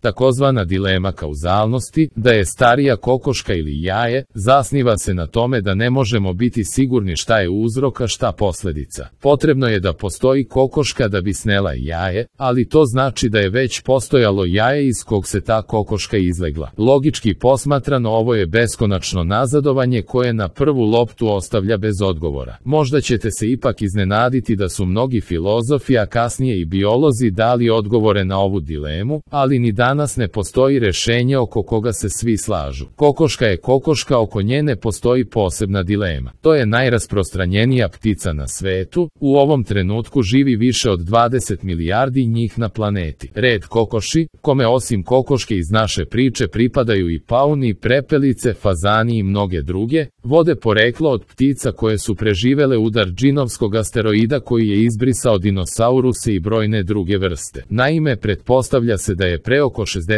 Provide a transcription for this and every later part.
Takozvana dilema kauzalnosti, da je starija kokoška ili jaje, zasniva se na tome da ne možemo biti sigurni šta je uzrok, a šta posljedica. Potrebno je da postoji kokoška da bi snela jaje, ali to znači da je već postojalo jaje iz kog se ta kokoška izlegla. Logički posmatrano, ovo je beskonačno nazadovanje koje na prvu loptu ostavlja bez odgovora. Možda ćete se ipak iznenaditi da su mnogi filozofi, a kasnije i biolozi dali odgovore na ovu dilemu, ali ni danas ne postoji rješenje oko koga se svi slažu. Kokoška je kokoška, oko nje ne postoji posebna dilema. To je najrasprostranjenija ptica na svetu, u ovom trenutku živi više od 20 milijardi njih na planeti. Red kokoši, kome osim kokoške iz naše priče pripadaju i pauni, prepelice, fazani i mnoge druge, vode poreklo od ptica koje su preživele udar džinovskog asteroida koji je izbrisao dinosauruse i brojne druge vrste. Naime, pretpostavlja se da je pre oko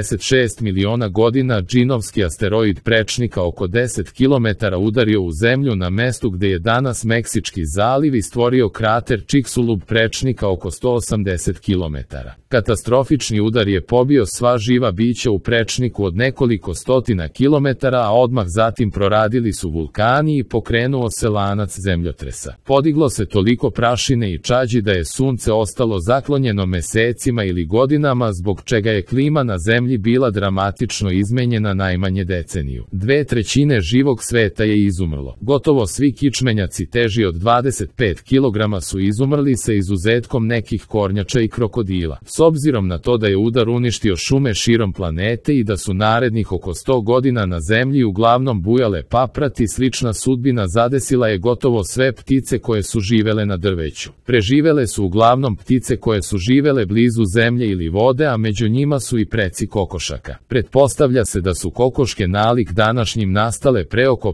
66 miliona godina džinovski asteroid prečnika oko 10 km udario u zemlju na mestu gdje je danas Meksički zaliv i stvorio krater Chicxulub prečnika oko 180 km. Katastrofični udar je pobio sva živa bića u prečniku od nekoliko stotina kilometara, a odmah zatim proradili su vulkani i pokrenuo se lanac zemljotresa. Podiglo se toliko prašine i čađi da je sunce ostalo zaklonjeno mesecima ili godinama, zbog čega je klima na zemlji bila dramatično izmenjena najmanje deceniju. 2/3 živog sveta je izumrlo. Gotovo svi kičmenjaci teži od 25 kg su izumrli sa izuzetkom nekih kornjača i krokodila. S obzirom na to da je udar uništio šume širom planete i da su narednih oko 100 godina na zemlji uglavnom bujale paprati, slična sudbina zadesila je gotovo sve ptice koje su živele na drveću. Preživele su uglavnom ptice koje su živele blizu zemlje ili vode, a među njima su i preci kokošaka. Pretpostavlja se da su kokoške nalik današnjim nastale pre oko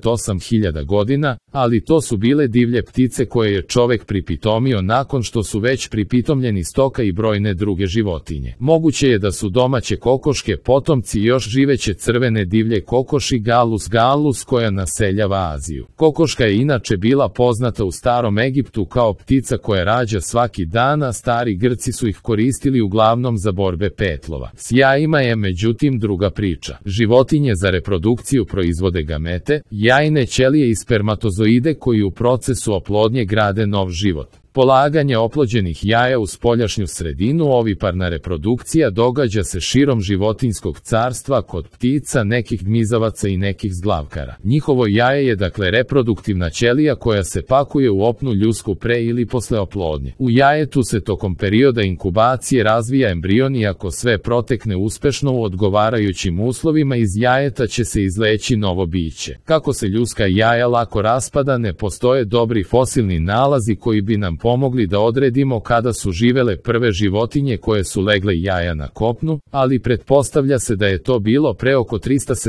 58.000 godina, ali to su bile divlje ptice koje je čovek pripitomio nakon što su već pripitomljeni stoka i brojne druge životinje. Moguće je da su domaće kokoške potomci još živeće crvene divlje kokoši Gallus gallus koja naseljava Aziju. Kokoška je inače bila poznata u starom Egiptu kao ptica koja rađa svaki dan, a stari Grci su ih koristili uglavnom za borbe petlova. S jajima je međutim druga priča. Životinje za reprodukciju proizvode gamete, jajne ćelije i spermatozoide koji u procesu oplodnje grade nov život. Polaganje oplođenih jaja u spoljašnju sredinu, oviparna reprodukcija događa se širom životinjskog carstva kod ptica, nekih gmizavaca i nekih zglavkara. Njihovo jaje je dakle reproduktivna ćelija koja se pakuje u opnu ljusku pre ili posle oplodnje. U jajetu se tokom perioda inkubacije razvija embrion i ako sve protekne uspešno u odgovarajućim uslovima, iz jajeta će se izleći novo biće. Kako se ljudska jaja lako raspada, ne postoje dobri fosilni nalazi koji bi nam pomogli da odredimo kada su živele prve životinje koje su legle jaja na kopnu, ali pretpostavlja se da je to bilo pre oko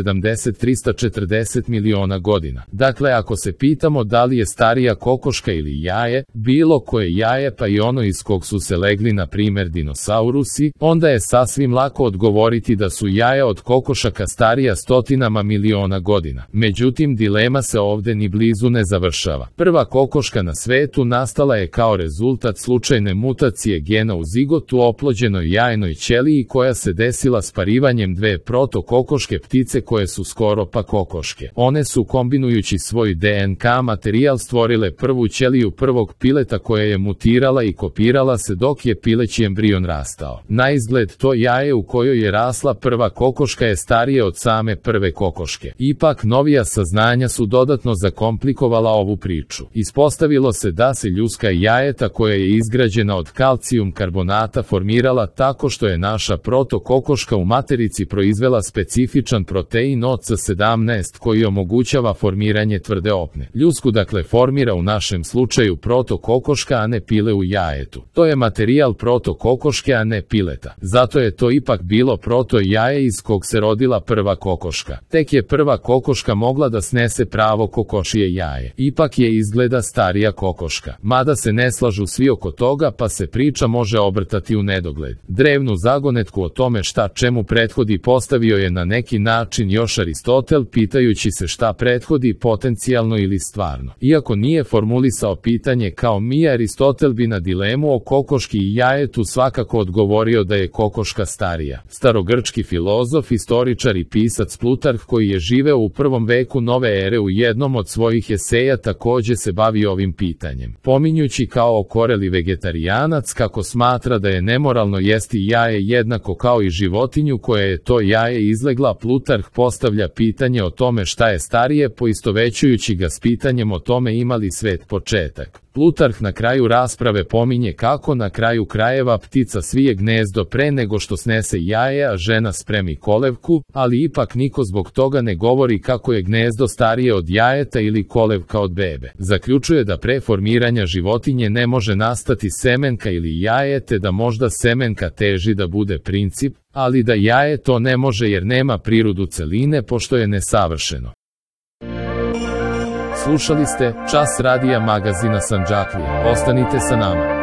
370-340 miliona godina. Dakle, ako se pitamo da li je starija kokoška ili jaje, bilo koje jaje pa i ono iz kog su se legli na primjer dinosaurusi, onda je sasvim lako odgovoriti da su jaja od kokošaka starija stotinama miliona godina. Međutim, dilema se ovde ni blizu ne završava. Prva kokoška na svetu nastala je kao rezultat slučajne mutacije gena u zigotu oplođenoj jajnoj ćeliji koja se desila sparivanjem dve protokokoške ptice koje su skoro pa kokoške. One su kombinujući svoj DNK materijal stvorile prvu ćeliju prvog pileta koja je mutirala i kopirala se dok je pileći embrion rastao. Naizgled to jaje u kojoj je rasla prva kokoška je starije od same prve kokoške. Ipak novija saznanja su dodatno zakomplikovala ovu priču. Ispostavilo se da se ljudska jajeta koja je izgrađena od kalcijum karbonata formirala tako što je naša protokokoška u materici proizvela specifičan protein OC17 koji omogućava formiranje tvrde opne. Ljusku dakle formira u našem slučaju protokokoška, a ne pile u jajetu. To je materijal protokokoške, a ne pileta. Zato je to ipak bilo proto jaje iz kog se rodila prva kokoška. Tek je prva kokoška mogla da snese pravo kokošije jaje. Ipak je izgleda starija kokoška. Mada se ne slažu svi oko toga pa se priča može obrtati u nedogled. Drevnu zagonetku o tome šta čemu prethodi postavio je na neki način još Aristotel pitajući se šta prethodi potencijalno ili stvarno. Iako nije formulisao pitanje kao mi, Aristotel bi na dilemu o kokoški i jajetu svakako odgovorio da je kokoška starija. Starogrčki filozof, istoričar i pisac Plutarh koji je živeo u 1. veku nove ere u jednom od svojih eseja takođe se bavi ovim pitanjem. Pominjući kao okoreli vegetarijanac kako smatra da je nemoralno jesti jaje jednako kao i životinju koja je to jaje izlegla, Plutarh postavlja pitanje o tome šta je starije, poistovećujući ga s pitanjem o tome ima li svet početak. Plutarh na kraju rasprave pominje kako na kraju krajeva ptica svije gnezdo pre nego što snese jaje, a žena spremi kolevku, ali ipak niko zbog toga ne govori kako je gnezdo starije od jajeta ili kolevka od bebe. Zaključuje da pre formiranja životinje ne može nastati semenka ili jaje, te da možda semenka teži da bude princip, ali da jaje to ne može jer nema prirodu celine pošto je nesavršeno. Slušali ste Čas radija magazina Sandžaklija. Ostanite sa nama.